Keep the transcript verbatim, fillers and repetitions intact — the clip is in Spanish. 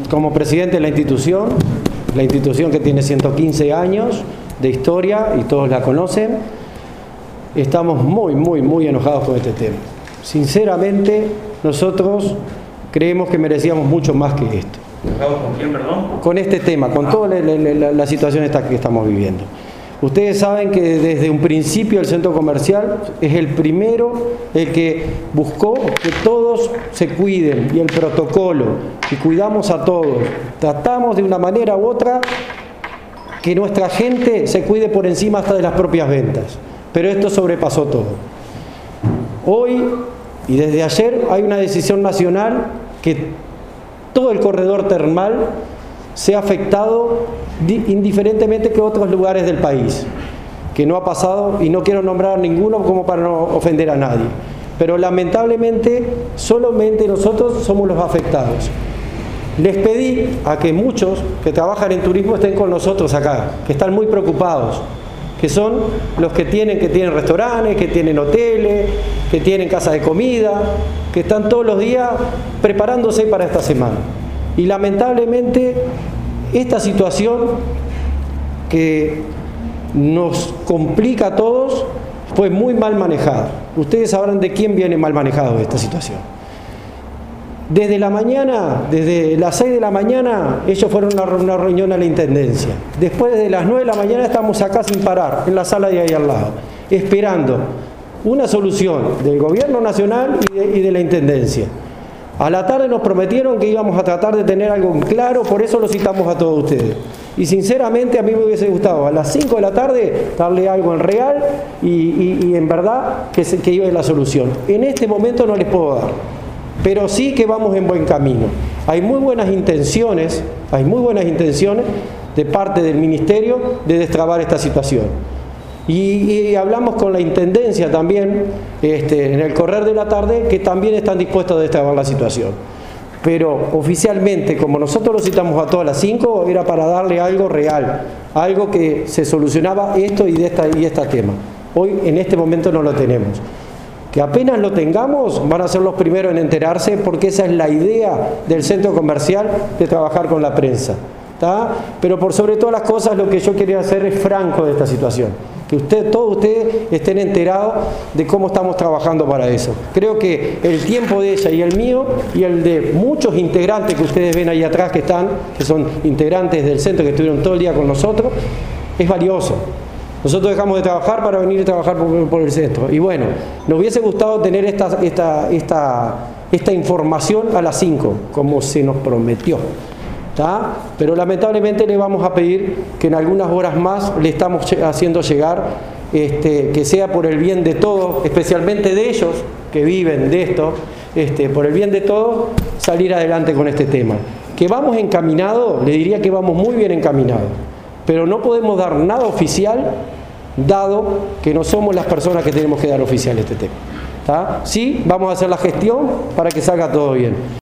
como presidente de la institución, la institución que tiene ciento quince años de historia y todos la conocen, estamos muy, muy, muy enojados con este tema. Sinceramente, nosotros creemos que merecíamos mucho más que esto. ¿Enojados con quién, perdón? Con este tema, con toda la, la, la situación esta que estamos viviendo. Ustedes saben que desde un principio el centro comercial es el primero el que buscó que todos se cuiden y el protocolo, y cuidamos a todos. Tratamos de una manera u otra que nuestra gente se cuide por encima hasta de las propias ventas. Pero esto sobrepasó todo. Hoy y desde ayer hay una decisión nacional que todo el corredor termal se ha afectado indiferentemente que otros lugares del país, que no ha pasado, y no quiero nombrar ninguno como para no ofender a nadie, pero lamentablemente solamente nosotros somos los afectados. Les pedí a que muchos que trabajan en turismo estén con nosotros acá, que están muy preocupados, que son los que tienen, que tienen restaurantes, que tienen hoteles, que tienen casas de comida, que están todos los días preparándose para esta semana. Y lamentablemente esta situación que nos complica a todos fue muy mal manejada. Ustedes sabrán de quién viene mal manejado esta situación. Desde la mañana, desde las seis de la mañana, ellos fueron a una reunión a la Intendencia. Después de las nueve de la mañana estamos acá sin parar, en la sala de ahí al lado, esperando una solución del Gobierno Nacional y de, y de la Intendencia. A la tarde nos prometieron que íbamos a tratar de tener algo en claro, por eso lo citamos a todos ustedes. Y sinceramente a mí me hubiese gustado a las cinco de la tarde darle algo en real y, y, y en verdad que, se, que iba a la solución. En este momento no les puedo dar, pero sí que vamos en buen camino. Hay muy buenas intenciones, hay muy buenas intenciones de parte del Ministerio de destrabar esta situación. Y, y hablamos con la Intendencia también, este, en el correr de la tarde, que también están dispuestos a destrabar la situación. Pero oficialmente, como nosotros lo citamos a todas las cinco, era para darle algo real, algo que se solucionaba esto y de esta, y este tema. Hoy, en este momento, no lo tenemos. Que apenas lo tengamos, van a ser los primeros en enterarse, porque esa es la idea del centro comercial, de trabajar con la prensa. ¿Tá? Pero por sobre todas las cosas, lo que yo quería hacer es franco de esta situación. Que usted, todos ustedes estén enterados de cómo estamos trabajando para eso. Creo que el tiempo de ella y el mío y el de muchos integrantes que ustedes ven ahí atrás que están, que son integrantes del centro, que estuvieron todo el día con nosotros, es valioso. Nosotros dejamos de trabajar para venir a trabajar por, por el centro. Y bueno, nos hubiese gustado tener esta, esta, esta, esta información a las cinco, como se nos prometió. ¿Tá? Pero lamentablemente le vamos a pedir que en algunas horas más le estamos haciendo llegar, este, que sea por el bien de todos, especialmente de ellos que viven de esto, este, por el bien de todos, salir adelante con este tema. Que vamos encaminados, le diría que vamos muy bien encaminados, pero no podemos dar nada oficial, dado que no somos las personas que tenemos que dar oficial este tema. ¿Tá? Sí, vamos a hacer la gestión para que salga todo bien.